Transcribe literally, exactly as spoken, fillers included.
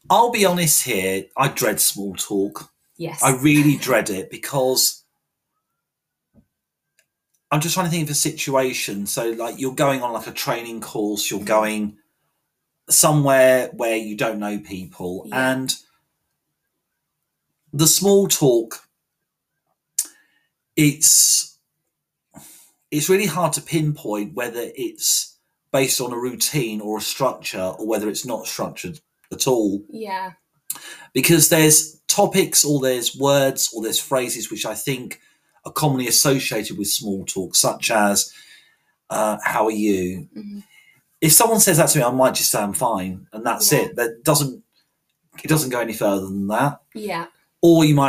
I'll be honest here, I dread small talk. Yes. I really dread it because I'm just trying to think of a situation. So, like, you're going on like a training course, you're going somewhere where you don't know people, Yeah. and the small talk, it's it's really hard to pinpoint whether it's based on a routine or a structure, or whether it's not structured at all. Yeah. Because there's topics, or there's words, or there's phrases which I think are commonly associated with small talk, such as uh, "How are you?" Mm-hmm. If someone says that to me, I might just say I'm fine, and that's Yeah. it. That doesn't it doesn't go any further than that. Yeah. Or you might